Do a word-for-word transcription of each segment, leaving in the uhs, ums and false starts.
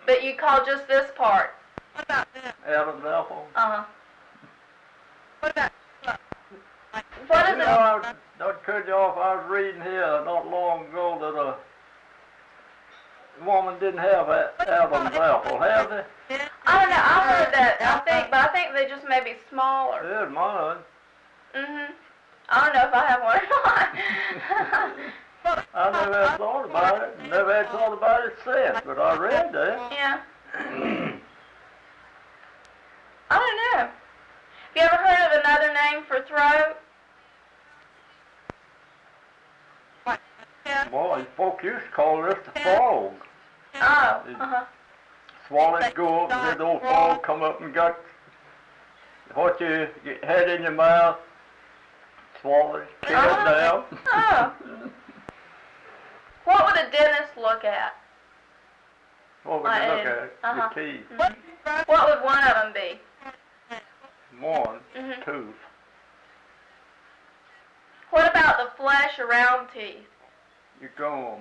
but you call just this part. What about this? Adam's apple. Uh-huh. What about What You is know, it? I was, not cut you off, I was reading here not long ago that a woman didn't have a, Adam's apple, have they? I don't know. I heard that. I think, but I think they just may be smaller. There's mine. Mhm. I don't know if I have one or not. I never had thought about it. Never had thought about it since, but I read that. Yeah. I don't know. Have you ever heard of another name for throat? Well, folks used to call this the fog. Oh. Uh-huh. Swallows go up and then the old fog come up and got what you had in your mouth, swallowed, kick it down. Oh. What would a dentist look at? What would you look at? Uh-huh. Your teeth. What would one of them be? One, Mhm. tooth. What about the flesh around teeth? Your gum.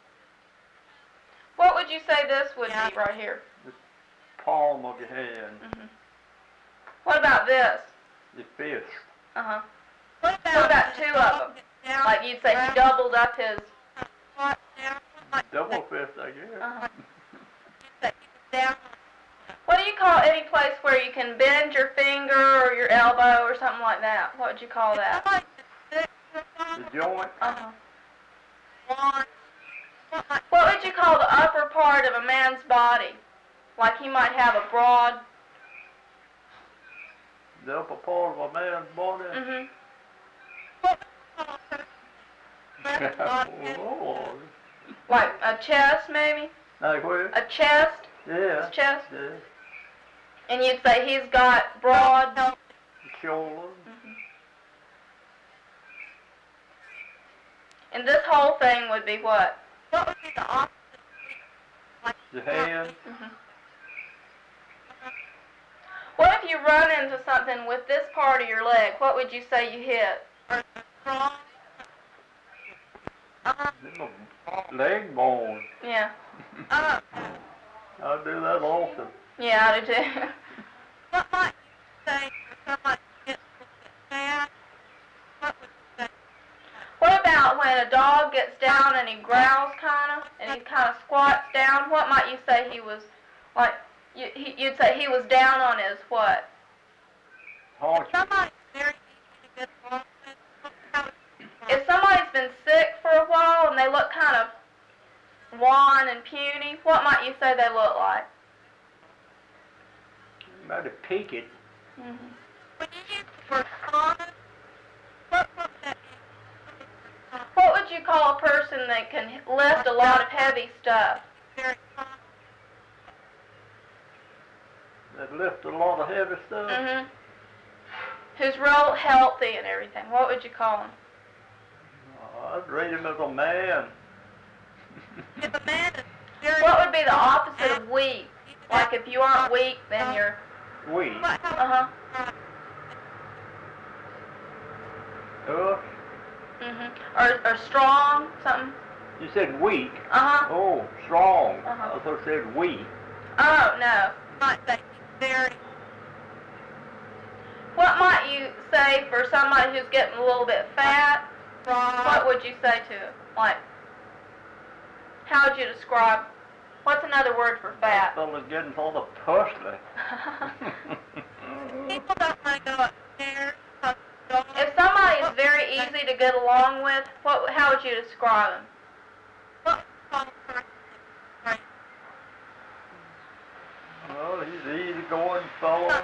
What would you say this would be right here? Palm of your hand. Mhm. What about this? Your fist. Uh-huh. What What about two of them? Like you'd say he doubled up his... Double fist, I guess. Uh-huh. What do you call any place where you can bend your finger or your elbow or something like that? What would you call that? The joint. Uh-huh. What would you call the upper part of a man's body? Like he might have a broad... The upper part of a man's body. Mm-hmm. Oh, Like a chest, maybe? like where? A chest? Yeah. His chest? Yeah. And you'd say he's got broad... Shoulder. And this whole thing would be what? What would be the opposite? Your hand. Mm-hmm. What if you run into something with this part of your leg? What would you say you hit? Uh-huh. Leg bone. Yeah. Uh, I do that often. Yeah, I do too. what might you say for somebody who gets a little bit fat? What would you say? What about when a dog gets down and he growls kind of, and he kind of squats down? What might you say he was, like, you, he, you'd say he was down on his what? Haunch. Somebody's very easy to get along with. How would you If somebody's been sick for a while and they look kind of wan and puny, what might you say they look like? Might have peaked it. Mm-hmm. When you use the word common, what would that mean? What would you call a person that can lift a lot of heavy stuff? Very common. That lift a lot of heavy stuff. Mm-hmm. Who's real healthy and everything. What would you call him? I'd rate him as a man. If a man is very What would be the opposite of weak? Like if you aren't weak, then you're... Weak. What, how Uh-huh. Uh, Mm-hmm. Or, or strong, something? you said weak. Uh-huh. Oh, strong. Uh-huh. I thought you said weak. Oh, no. might say he's very What might you say for somebody who's getting a little bit fat? What would you say to it? Like, how would you describe, what's another word for That fat? fella's getting sort of pussy. people don't want to go upstairs because don't If somebody is very easy to get along with, what? How would you describe them? what kind of person is great. Well, he's easy going fellow.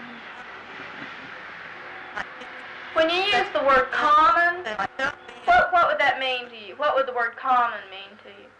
When you use the word common, They don't what what would that mean to you? What would the word common mean to you?